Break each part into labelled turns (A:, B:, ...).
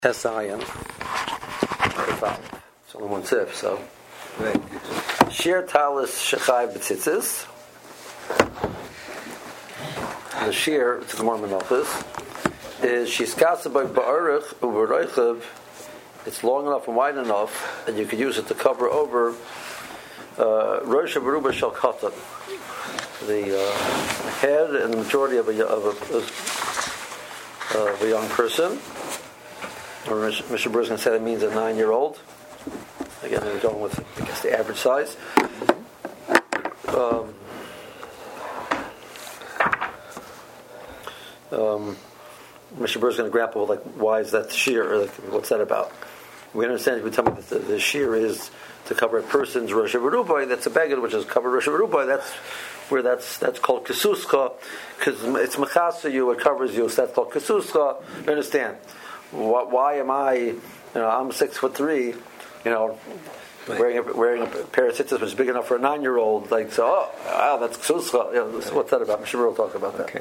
A: Tessayan. It's only one tip, so. Shir talis shechai b'tzitzis. The shir to the Mormon office is shiskasa by ba'arich u'v'roichav. It's long enough and wide enough that you could use it to cover over rosh haberuba shel katan, the head and the majority of a young person. Or Mr. Bruce is going to say that means a 9-year-old. Again, we're going with, I guess, the average size. Mr. Bruce is going to grapple with, why is that shear? Or what's that about? We understand if you tell me that the shear is to cover a person's rosh haberuba, that's a beged which is covered rosh haberuba. That's where that's called kesuska, because it's mechasa you, it covers you, so that's called kesuska. You understand? Why am I? I'm 6'3", wearing a pair of tzitzis which is big enough for a 9-year-old. That's kesuska. What's that about? Mr. will talk about that.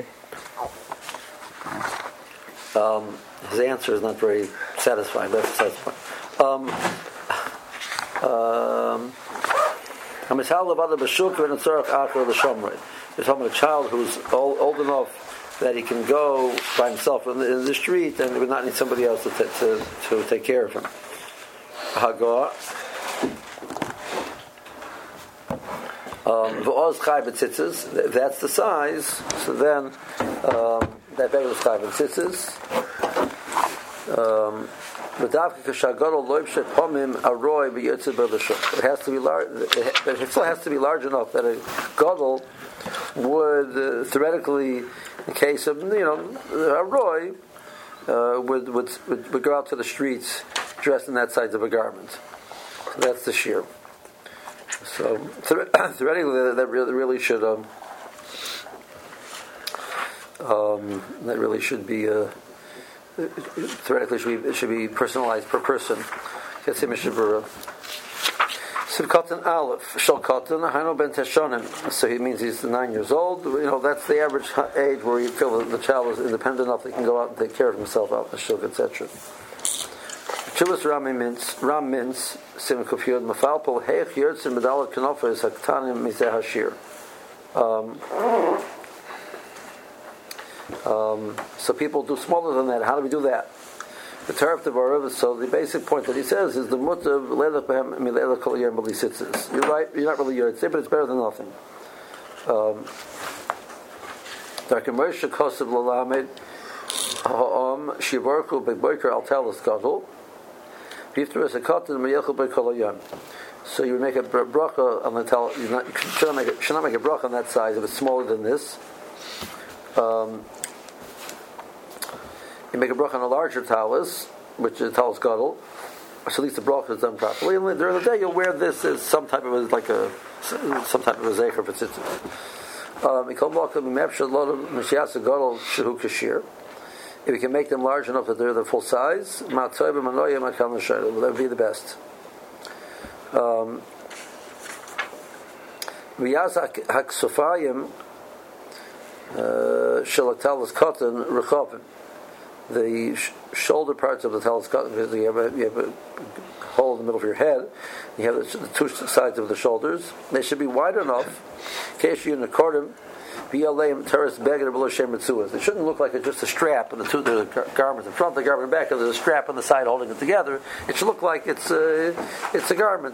B: Okay.
A: His answer is not very satisfying. That's satisfying. You're talking about a child who's old enough that he can go by himself in the street and would not need somebody else to take care of him. Hagar. If that's the size, so then that beggar is chai b'tzitzis. It has to be large. It still has to be large enough that a gadol would theoretically, in the case of a roy, would go out to the streets dressed in that size of a garment. So that's the shear. So theoretically, that really should be. Theoretically, it should be personalized per person. That's Mishnah Berurah. Katan Aleph, Shal Katan, Hainu ben Teshonim. So he means he's 9 years old. That's the average age where you feel that the child is independent enough that he can go out and take care of himself out in the shul, etc. Chuvas Ram Mintz, Sim Kufiyod Mafalpol, Heich Yertzim Medalat Kanofa is Haktanim Mizeh Hashir. So people do smaller than that. How do we do that? The Tarif Devarov. So the basic point that he says is the mutav leilach behem mileilach kol yom b'li tzitzis. You're right. You're not really yotzei, but it's better than nothing. Darkem Moshe Kosev Lalamed Ha'am Shivarku B'Boiker Al Talis Gadol B'Yifter Es Hakaton Meyechel B'Kol Yom. So you would make a bracha on the tal. You should not make a bracha on that size if it's smaller than this. You make a bracha on a larger talus, which is talus gadol, so at least the bracha is done properly. And during the day, you'll wear this as some type of a zecher for tzitzit. If you can make them large enough that they're the full size, that would be the best. V'yazak haksofayim shalatalus cotton rechavim. The shoulder parts of the talus cotton, because you have a hole in the middle of your head. You have the two sides of the shoulders. They should be wide enough. They shouldn't look like it's just a strap and the garments in front, the garment in back, and there's a strap on the side holding it together. It should look like it's a garment.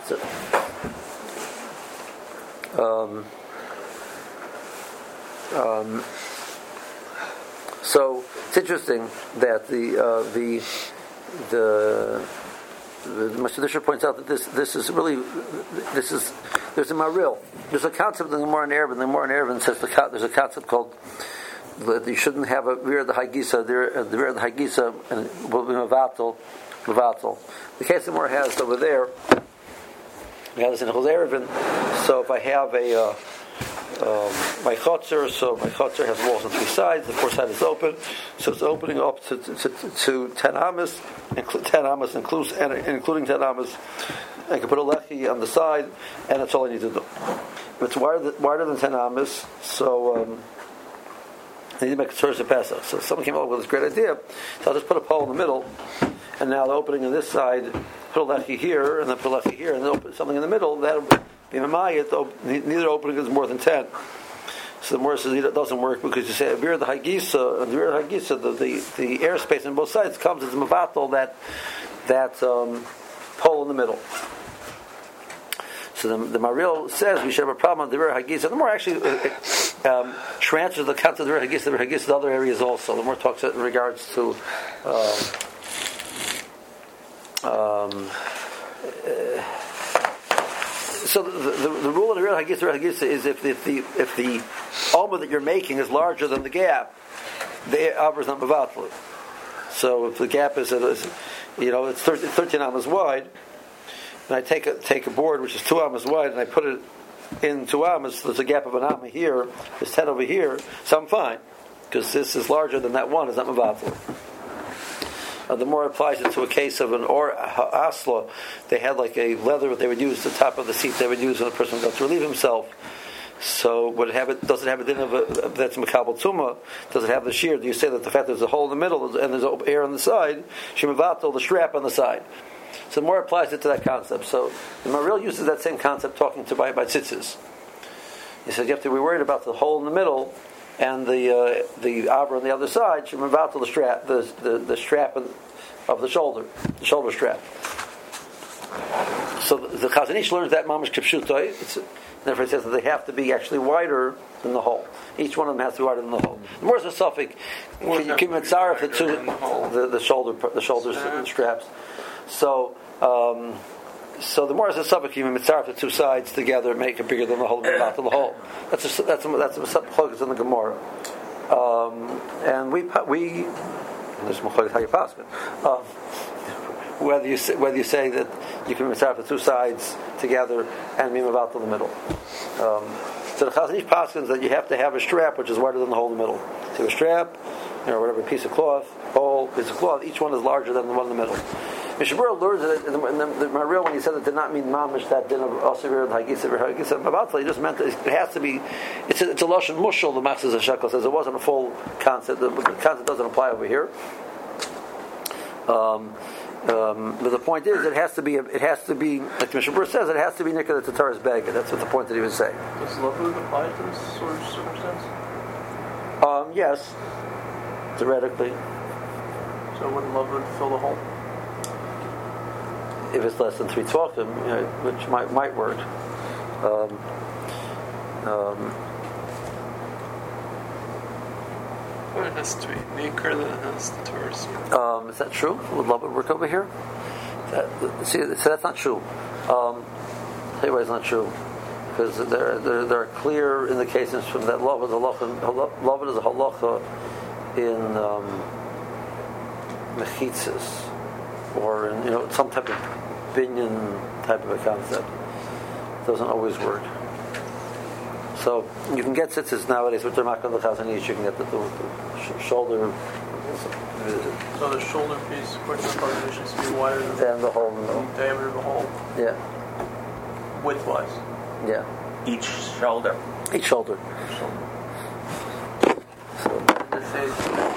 A: So it's interesting that the Mashadisha points out that this is there's a maril. There's a concept in the Gemara in Eruvin. The Gemara in Eruvin says there's a concept called that you shouldn't have a rear of the hagisa. The rear of the hagisa and will be mavatal. The case the Gemara has over there. We have this in Eruvin. So if I have my chotzer, so my chotzer has walls on 3 sides. The 4th side is open, so it's opening up to 10 amas, including 10 amas. I can put a lechi on the side, and that's all I need to do. If it's wider than 10 amas, so I need to make a Thursday Pesach. So someone came up with this great idea. So I'll just put a pole in the middle, and now the opening on this side, put a lechi here, and then put a lechi here, and then open something in the middle, that'll be Mamayit, neither opening is more than 10. So the Morris says it doesn't work because you say Avir the Hagisa, and the the airspace on both sides comes as Mavatal, that pole in the middle. So the Maril says we should have a problem with the Rear Hagisa. The more actually transfers the count of the Rear Hagisa to other areas also. The more talks in regards to so the rule of the Rear Hagisa is if the Alma that you're making is larger than the gap, the Abra is not Mavatlu. So if the gap is it's 13 Amas wide, and I take a board which is 2 Amas wide, and I put it in 2 Amas, there's a gap of an Amma here, there's 10 over here, so I'm fine, because this is larger than that one, it's not Mavatlu. The more applies it to a case of an or asla, they had like a leather that they would use, the top of the seat they would use when a person got to relieve himself. So does it have a din of that's makabel tuma? Does it have the shear? Do you say that the fact there's a hole in the middle and there's air on the side, shemavatel, the strap on the side? So the more applies it to that concept. So the Maril uses that same concept talking to by tzitzis. He says you have to be worried about the hole in the middle and the abra on the other side, shemavatel, the strap, the strap of the shoulder strap. So the Chazon Ish learns that mamash kipshutoi. Therefore, it says that they have to be actually wider than the hole. Each one of them has to be wider than the hole. The more is a suffix. You can mitzaref the shoulder straps. So the more is a suffix. You can mitzaref the two sides together, make it bigger than the hole, not the hole. That's a focus in the Gemara. And we there's machlokes how you pass it. Whether you say that you can mitzaref the two sides together and mimavatal in the middle. So the Chazon Ish paskins that you have to have a strap which is wider than the hole in the middle. So a strap, whatever piece of cloth, hole, piece of cloth, each one is larger than the one in the middle. Mishabura learns that the Maril, when he said it did not mean mamish that din of Osir and Hagisa Mavatal, he just meant that it has to be. It's a lashon mushal. The Machzor Shekel says it wasn't a full concept. The concept doesn't apply over here. But the point is, it has to be, like the Mishabura says, it has to be Nikah the Tataris Beged. That's what the point that he was saying.
B: Does Lavud apply to this sort of circumstance?
A: Yes, theoretically.
B: So wouldn't Lavud fill the hole?
A: If it's less than 3 tvachim, which might work.
C: But it has to be Nikar that has the Taurus.
A: Is that true? Would love it work over here? So that's not true. Tell you why it's not true. Because there are clear indications from that love is a halacha in mechitzas, or in some type of binyan type of a concept. It doesn't always work. So you can get tzitzis nowadays with the Makkah the Chazon Ish. You can get the shoulder.
B: So the shoulder piece, according to the Chazon Ish, needs to be wider than
A: the hole in the
B: diameter of the hole.
A: Yeah.
B: Width-wise.
A: Yeah.
D: Each shoulder.
A: Each shoulder.
B: Let's say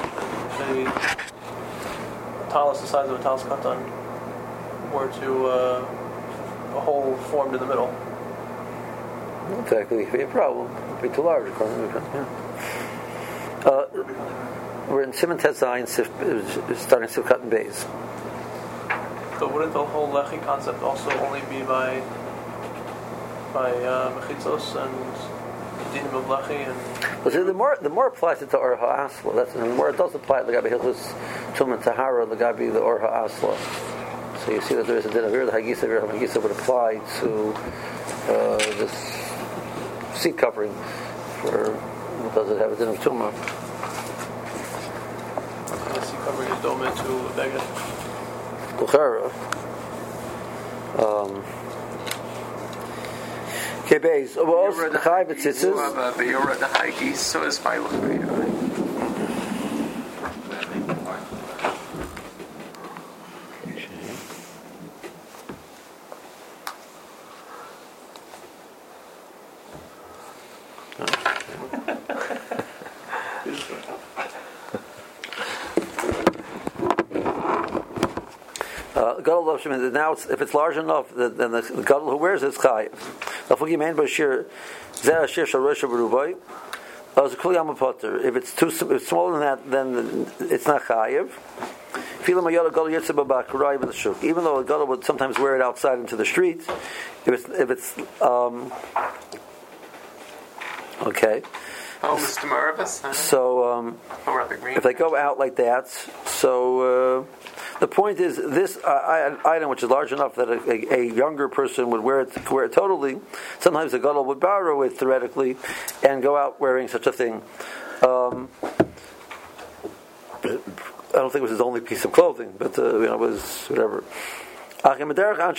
B: talis the size of a talis katan were to a hole formed in the middle.
A: Exactly, it would be a problem. It would be too large. We're in Simon Tes Zayin, starting Sivkat and Beis.
B: So wouldn't the whole lechi concept also only be by mechitzos and dinim of lechi and?
A: Well, see, the more applies it to Or HaAsla. That's the more it does apply to Gabi Hilchus Tum Tahara, the Gabi the Or HaAsla. So you see that there is a din of the Hagisa. The Hagisa would apply to this seat covering. For does it have a din of Tumah?
B: The seat covering is dome to a beged.
A: Luchara. Okay, Beis. Well, the Chai B'tzitzis.
C: Be'yora the Hagis, so is by
A: Gadol lo shemin. Now, if it's large enough, then the gadol who wears it is chayiv. If it's smaller than that, then it's not chayiv. Even though a gadol would sometimes wear it outside into the street, if it's okay.
C: Oh, Mr. Marvis.
A: So if they go out like that, so the point is this item, which is large enough that a younger person would wear it totally. Sometimes a gadol would borrow it theoretically and go out wearing such a thing. I don't think it was his only piece of clothing, but it was whatever. So the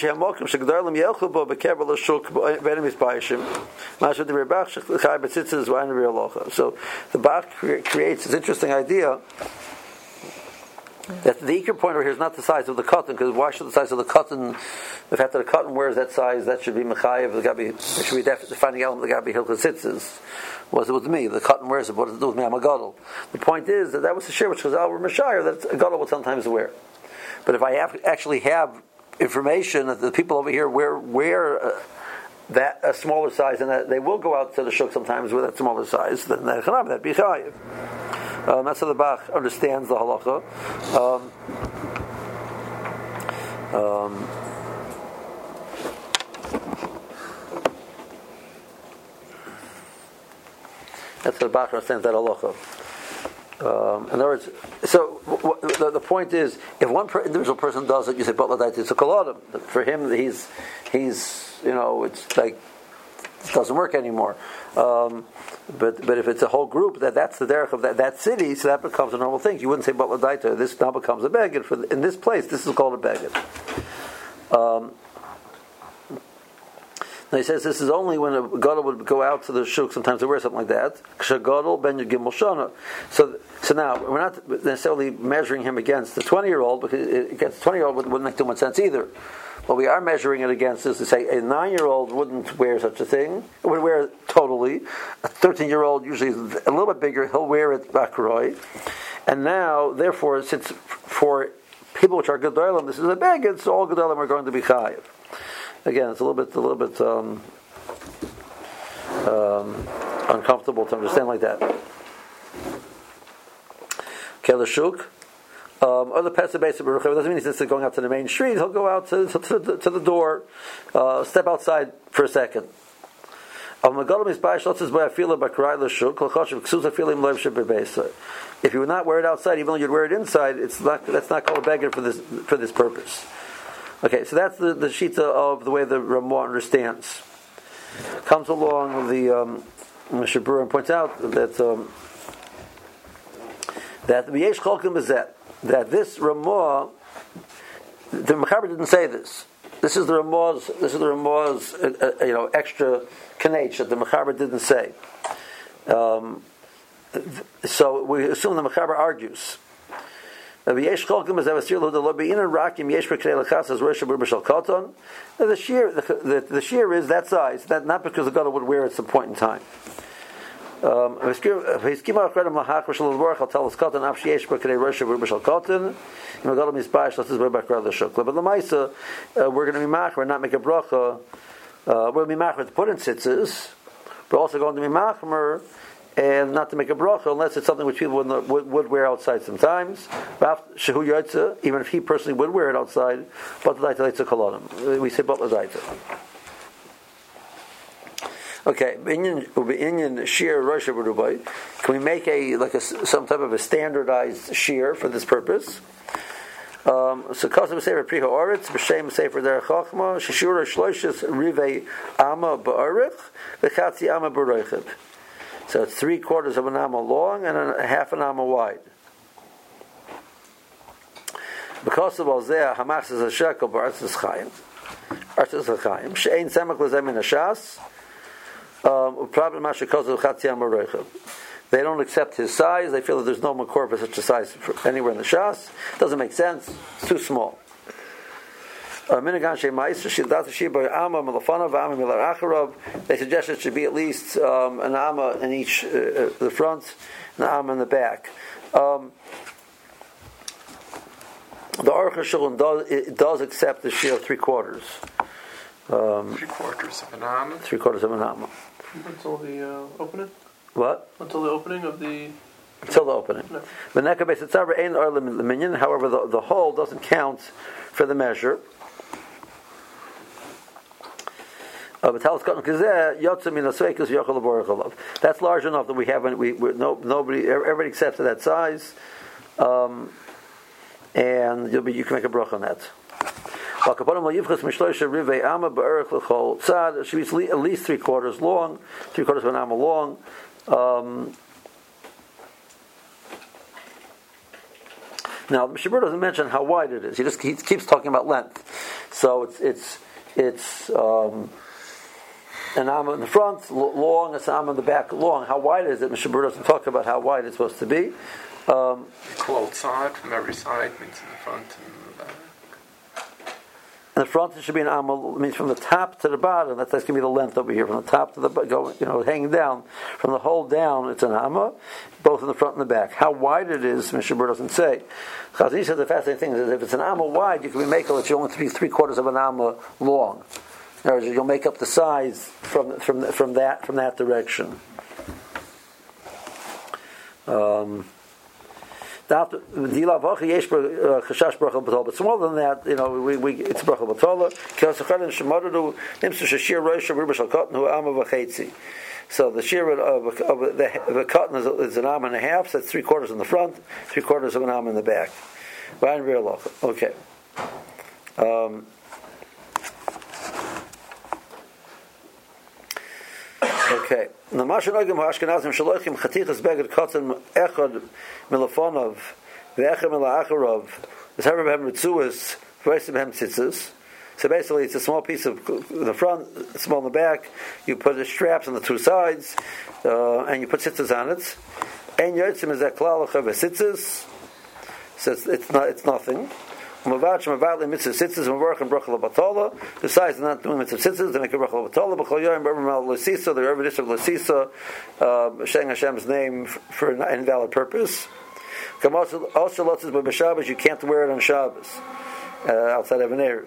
A: Bach creates this interesting idea that the Iker point over here is not the size of the cotton, because why should the size of the cotton, the fact that the cotton wears that size, that should be mechayev, it should be definitely defining element, the gabi hilchos tzitzis. Was it with me? The cotton wears it. What does it do with me? I'm a gadol. The point is that was the shir which Chazal were mashayir that a gadol would sometimes wear. But if I actually have information that the people over here wear that a smaller size, and that they will go out to the shuk sometimes with that smaller size, then that'd be chayiv. That's how the Bach understands the halacha. That's how the Bach understands that halacha. In other words, so the point is, if one individual person does it, you say, "But it's a koladim." For him, he's it's like it doesn't work anymore. But if it's a whole group, that's the derech of that city, so that becomes a normal thing. You wouldn't say "But ladaita." This now becomes a beged. In this place, this is called a beged. Now he says this is only when a gadol would go out to the shuk sometimes to wear something like that. Kshagadol ben Gimel Shana. So now we're not necessarily measuring him against the 20-year-old, because against the 20-year-old wouldn't make too much sense either. What we are measuring it against is to say a 9-year-old wouldn't wear such a thing. It would wear it totally. A 13-year-old usually is a little bit bigger. He'll wear it bakroi. And now, therefore, since for people which are gedolim, this is a beged, so all gedolim are going to be chayiv. Again, it's a little bit uncomfortable to understand like that. Kelashuk. Other pets of basic Baruch. It doesn't mean he's just going out to the main street. He'll go out to the door, step outside for a second. If you would not wear it outside, even though you'd wear it inside, that's not called a beggar for this purpose. Okay, so that's the shita of the way the Ramah understands. Comes along the Mr. Brewer and points out that the Yesh Cholkim is that this Ramah, the Mechaber didn't say this. This is the Ramah's extra kanech that the Mechaber didn't say. So we assume the Mechaber argues. The shear is that size, that not because the gadol would wear it at some point in time. But the Maisa, we're going to be machmer, not make a bracha. We're going to be machmer to put in tzitzis. We're also going to be machmer and not to make a bracha unless it's something which people would wear outside sometimes. Even if he personally would wear it outside, but we say but l'daita. Okay, can we make some type of a standardized shear for this purpose? So Kosev Sefer Priha Oretz B'Shem Sefer Derech Chochma Sheshura Shloishes Rivei Ama Ba'arich V'Chatzi Ama B'Roichib. So it's 3/4 of an amma long and a half an amma wide. Because of all that, Hamas is a shekel b'Artzis Chaim. Artzis Chaim. She'ein Semach L'Zem in Hashas. Problem Mashikoz Chatzi Ama B'Roichib. They don't accept his size. They feel that there's no makor for such a size anywhere in the Shas. Doesn't make sense. It's too small. They suggest it should be at least an amma in each the front, an amma in the back. The Aruch HaShulchan does accept the shear of 3/4.
C: 3/4 of an amma.
A: 3/4 of an amma.
B: Until the opening?
A: What?
B: Until the opening of the...
A: Until the opening.
B: No.
A: However, the hole doesn't count for the measure. That's large enough that we have. Everybody accepts that size, and you can make a bracha on that. It should be at least 3/4 long, 3/4 of an amma long. Now, the Mishabur doesn't mention how wide it is. He keeps talking about length. So it's an amma in the front, long, it's an amma in the back, long. How wide is it? Mishabur doesn't talk about how wide it's supposed to be.
C: Equal side from every side means in the front and the back.
A: In the front, it should be an amma, means from the top to the bottom. That's going to be the length over here. From the top to the hanging down. From the hole down, it's an amma, both in the front and the back. How wide it is, Mishabur doesn't say. Chazal says the fascinating thing is that if it's an amma wide, you can make it, it's only 3/4 of an amma long. In other words, you'll make up the size from that direction. But smaller than that, it's bracha b'tola. So the shear of the cotton is an arm and a half. So that's 3/4 in the front, 3/4 of an arm in the back. Okay. Okay. The Mashanogim Ashkenazim Shalochim Chatichas Beged Kotzen Echad Milafonov Ve'echad Milacharov V'Saver Behem Ritzuas V'Osim Behem Tzitzis. So basically, it's a small piece of the front, small in the back. You put the straps on the two sides, and you put tzitzis on it. And Yotzim is a klalacha v'tzitzis. So it's nothing. The size is not doing mitzvah tzitzis. They make a bracha l'batola. B'chol yoyim b'erber mal l'sisa. The Rebbe District l'sisa, saying Hashem's name for an invalid purpose. Also, lotzes b'Shabbos. You can't wear it on Shabbos outside of an erev.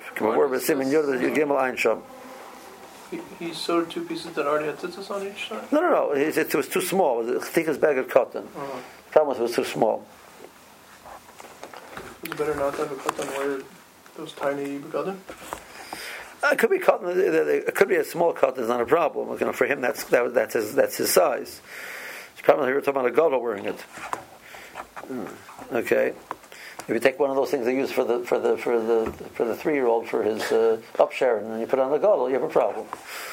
B: He sewed two pieces that already had tzitzis on each side.
A: No. It was too small. It was thick as bag of cotton. The problem was it was too small.
B: It's better not to have a cotton where those tiny begadim?
A: It could be cotton. It could be a small cotton. It's not a problem. For him, that's his size. It's probably we were talking about a gadol wearing it. Okay, if you take one of those things they use for the 3-year-old for his upsharing, and you put it on the gadol, you have a problem.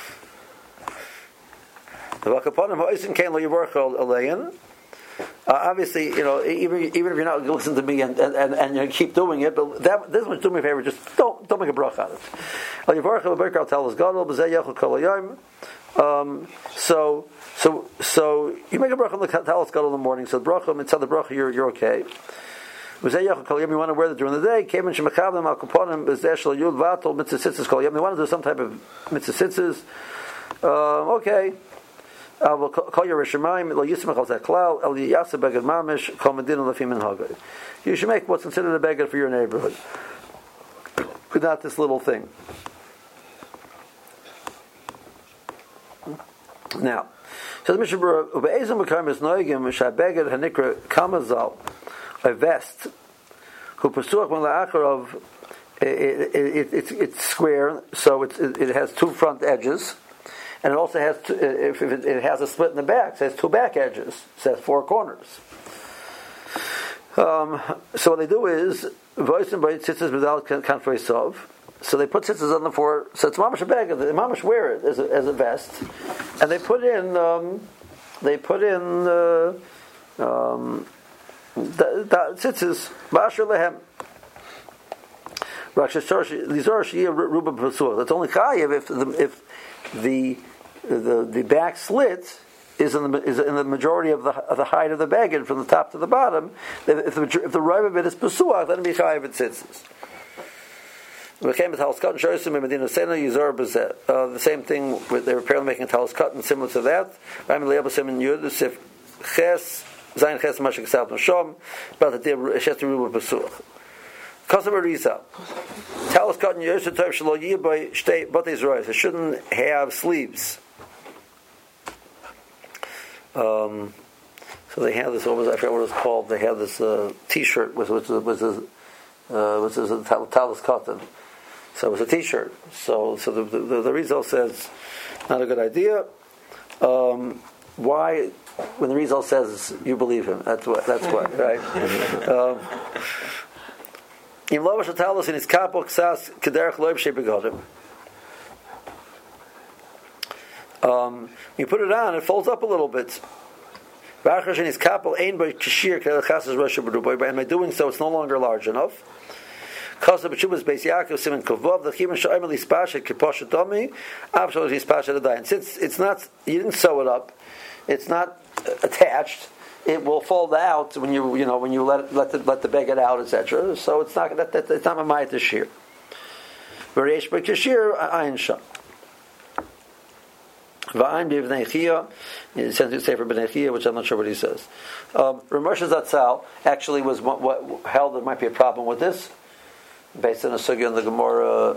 A: Obviously, even if you're not going to listen to me and you keep doing it, but this much, do me a favor, just don't make a bracha out of it. So you make a bracha on the talis gadol in the morning. So the bracha, mitzvah the bracha, you're okay. You want to wear it during the day. You want to do some type of mitzvah sitzes. Okay. I will call your Rishamayim. You should make what's considered a beggar for your neighborhood, without this little thing. Now, so the Mishabura Ubeizim Mekayim is Noigim Shabeged Hanikra Kamazal, a vest who Pasuach Malacharov. It's square, so it has two front edges. And it also has it has a split in the back. So it has two back edges. So it has 4 corners. So what they do is voicing by tzitzis without kanfreisov. So they put tzitzis on the 4. So it's mamash bag. The mamash wear it as a vest, and they put in tzitzis ba'asher lehem. That's only chayiv if the back slit is in the majority of the height of the beged from the top to the bottom. If the right of it is pesuach, then it be chayiv it tzitzis. The same thing. They were apparently making a talis cotton similar to that. About the Kosav Arisa. Talis cotton Yosef Tov Shelo Yibay Shtei Batei Royas. It shouldn't have sleeves. So they had this. I forgot what it was called. They had this T-shirt which was Talis cotton. So it was a T-shirt. So the Rizal says not a good idea. Why? When the Rizal says you believe him, that's what, right? In Lovash Talis in his kapel ksas kederach loib shebegodim. You put it on, it folds up a little bit. And by doing so, it's no longer large enough. Since it's not, you didn't sew it up, it's not attached, it will fold out when you let the beged out, etc. So it's not it's not mamayit tashir. V'reish b'kashir ayin sham. V'ayin b'ivnei chiyah. It says to say for b'nei chiyah, which I'm not sure what he says. Ramesh Zatzal actually was what held there might be a problem with this, based on a sugya in the Gemara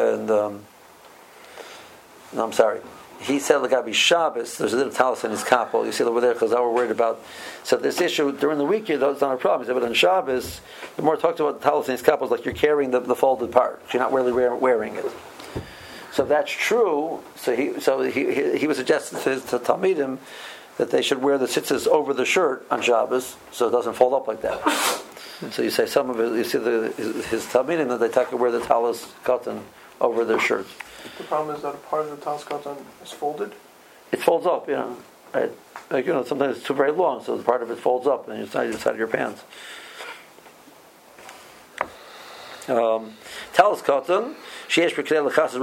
A: I'm sorry. He said Lagabi Shabbos, there's a little talis in his kapel. You see over there because we're worried about. So this issue during the week, it's not a problem. He said, but on Shabbos, the more talked about the talis in his kapel is like you're carrying the folded part. You're not really wearing it. So that's true. So he was suggesting to Talmidim that they should wear the tzitzis over the shirt on Shabbos, so it doesn't fold up like that. So you say some of it. You see his Talmidim that they wear the talis cotton over their shirts.
B: The problem is that a part of the talis cotton is folded.
A: It folds up, right? Like sometimes it's too very long, so part of it folds up, and it's not inside of your pants. Talis cotton. You sewed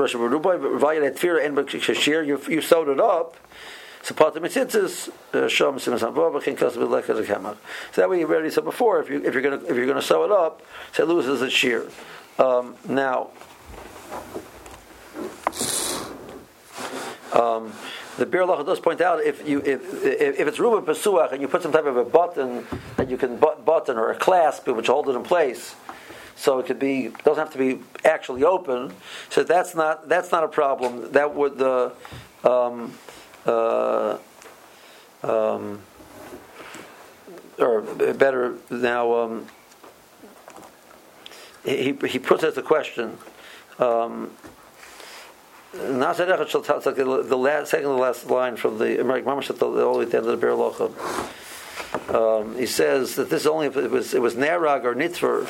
A: it up. So that way, you already said before, if you're going to sew it up, so it loses its shear. Now, the Bir Halacha does point out if it's ruba pesuach and you put some type of a button that you can button or a clasp which hold it in place, so it doesn't have to be actually open. So that's not a problem. That would or better now. He puts it as a question. The second to last line from the American Mamash at the all the way down to the Bir Halacha. He says that this only if it was nerag or nitver.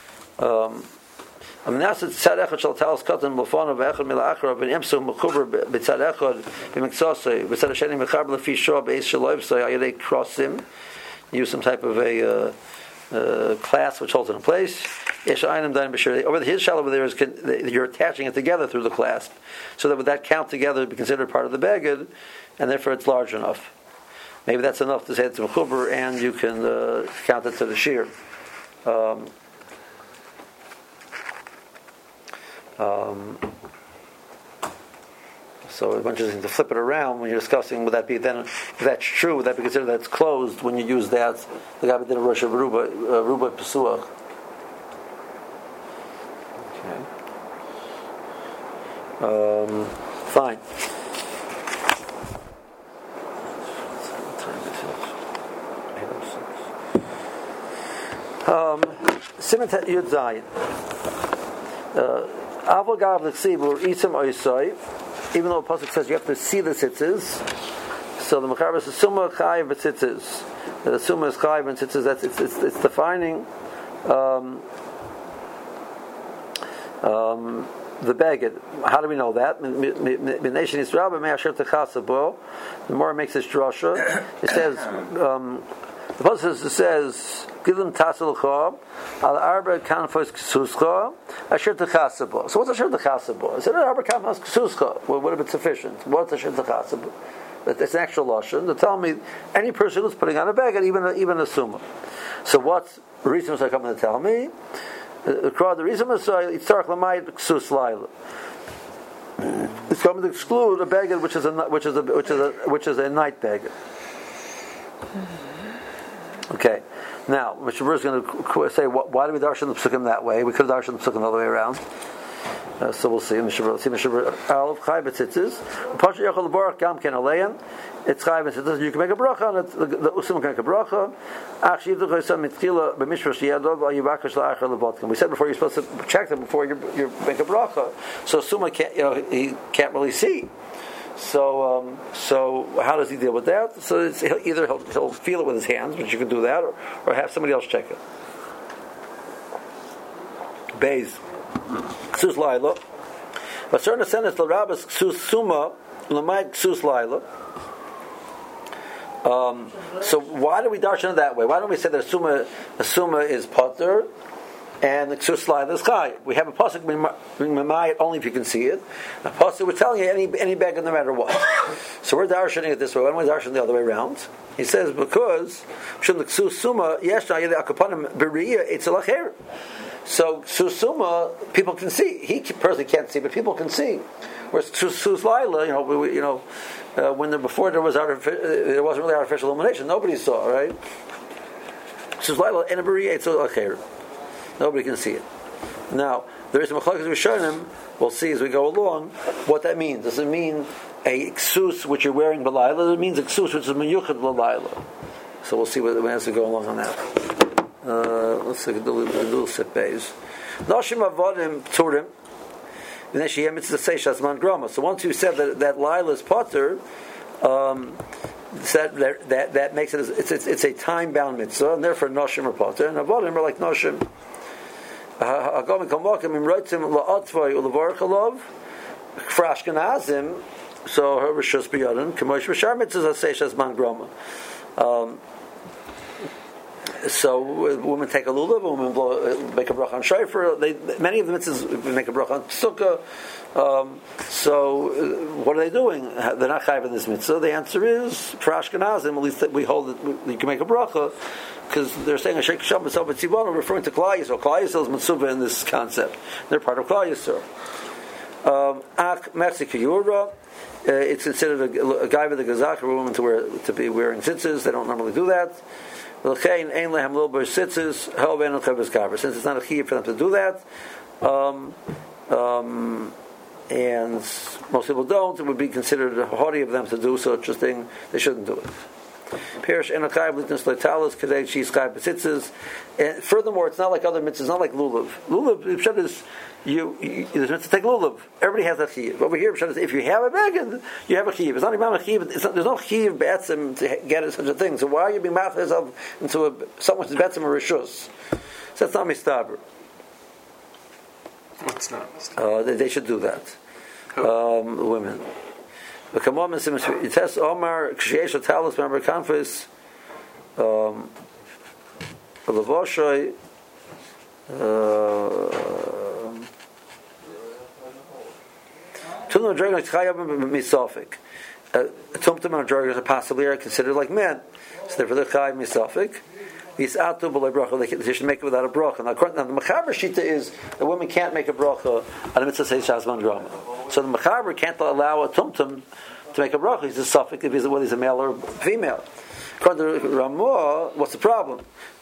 A: Amnasat tzad echad shel talis cotton b'fanav ve'echad mila'achra v'nemsu mechuber b'tzad echad b'miktzasei b'tzad hasheni mechaber lefi shoah b'eis sheloivsei ayadei crossim. Use some type of a clasp which holds it in place. Over his shell over there is you're attaching it together through the clasp, so that would that count together be considered part of the beged, and therefore it's large enough. Maybe that's enough to say it's mechuber, and you can count it to the shear. So a bunch of things to flip it around when you're discussing. Would that be then? If that's true, would that be considered that it's closed when you use that? The guy did a Rosh Ruba Pesuach. Okay. Fine. Siman Yud Zayin. Avogab l'ksibur isim oisoi. Even though the pasuk says you have to see the tzitzis, so the Mechaber says summa chayiv b'tzitzis. The summa is chayiv and tzitzis. That's it's defining the beged. How do we know that? The more it makes this drasha, it says the pasuk says Gilim tasalcha al arba kanfos ksuscha asher techasabo. So what's asher techasabo? Is it arba kanfos ksuscha? Well, would have been sufficient. What's asher techasabo? It's an actual lashon to tell me any person who's putting on a bag, even a summa. So what reasons are coming to tell me? The reason is itzarch lamayit ksus laila. It's coming to exclude a beged which is a night beged. Okay. Now, Mr. Brewer is going to say, why do we darshan the psukim that way? We could have darshan the psukim the other way around. So we'll see. Mr. Brewer, Aleph Chai B'tzitzis. Pasha Yachol Baruch Gam Ken Aleyan. It's Chai B'tzitzis. You can make a bracha on it. The Usim can make a bracha. Actually, Yivdu Chaysan Mitzchila B'mishvash Yadov Yivakash La'achar Levodkim. We said before you're supposed to check them before you make a bracha. So Suma can't, he can't really see. So how does he deal with that? So it's, either he'll feel it with his hands, which you can do that, or have somebody else check it. Beis Ksus Laila. But certain sentence the rabbis Ksus Suma Lamai Ksus Laila. So why do we darshan it that way? Why don't we say that a suma is potter and the Ksus Laila is chai? We have a pasuk Mimai only if you can see it. A pasuk we're telling you any beggar no matter what. So we're darshaning it this way. Why don't we darshan the other way around? He says because shouldn't the Ksus Suma yeshna yedei akapanim beriya it's a lacher. So Susuma, people can see. He personally can't see, but people can see. Whereas Sus Laila, when before there wasn't really artificial illumination. Nobody saw, right? Sus Laila and a beriya it's a lacher. Nobody can see it. Now there is a machlokes rishonim. We'll see as we go along what that means. Does it mean a ksus which you're wearing b'layla? It means a ksus which is meyuchad b'layla. So we'll see as we go along on that. Let's look at the little sipes. Noshim avodim turim. So once you said that Lila is potter, that makes it it's a time bound mitzvah, and therefore Noshim are potter, and avodim are like Noshim. For Ashkenazim, so her rishus biyadin k'mosh b'shar mitzvahs aseish azman groma. So women take a lulav, women make a bracha on shofar. Many of the mitzvahs make a bracha on sukkah. So what are they doing? They're not chayav in this mitzvah. The answer is for Ashkenazim, at least we hold that you can make a bracha because they're saying a sheikh shabbat mitzvah tzivon, referring to Klal Yisrael. Klal Yisrael is mitzvah in this concept. They're part of Klal Yisrael. Ak Mexico Yura. It's considered a guy with a gazak, a woman to be wearing tzitzis. They don't normally do that. Since it's not a chiyuv for them to do that, and most people don't, it would be considered haughty of them to do so. Interesting, they shouldn't do it. And furthermore, it's not like other mitzvahs. It's not like lulav. Lulav, the pshat is there's meant to take lulav. Everybody has that chiyuv. Over here, pshat is if you have a beggar, you have a chiyuv. It's not even a chiyuv. There's no chiyuv be'etzim to get such a thing. So why are you being mouth yourself into someone's be'etzim or rishus? So that's not mistaber.
C: What's not mistaber?
A: They should do that. Women. The commandment says, "It says Omar Ksheyesh Talis Member Conference, Lavoshoy, Tumtum Dragon Chayab Misofik. Tumtum and Dragon possibly are considered like men, so therefore they're Chayab Misofik. They should make it without a bracha. Now the Mechaber Shita is the woman can't make a bracha on a mitzvah says Shazman Grama. So the Mechaber can't allow a tumtum to make a bracha. He's a suffix whether he's a male or female. According to Ramah, what's the problem?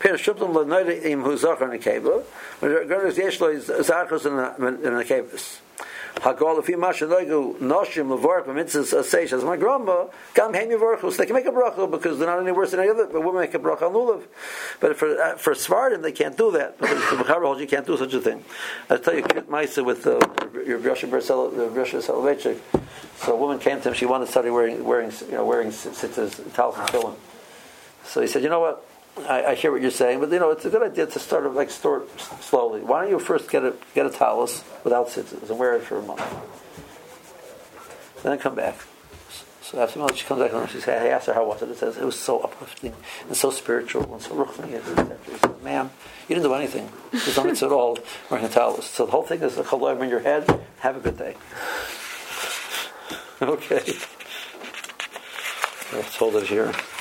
A: Hagol if you mashalogu noshim levarach b'mitzvahs aseish as my grandma gam heim yivarchus. They can make a bracha because they're not any worse than any other. But women make a bracha on lulav. But for Svardim they can't do that because the Mechaber holds you can't do such a thing. I'll tell you a cute ma'isa with your Rosh Soloveitchik. So a woman came to him. She wanted to start wearing tzitzis, talis and tefillin. So he said, you know what? I hear what you're saying, but it's a good idea to start slowly. Why don't you first get a talis without tzitzis and wear it for a month, then come back. So after a month she comes back home. She says, I asked her how was it. It says it was so uplifting and so spiritual and so ruchni. She says, ma'am, you didn't do anything. There's no mitzvah at all wearing a talis. So the whole thing is a chaloim in your head. Have a good day. Okay. Let's hold it here.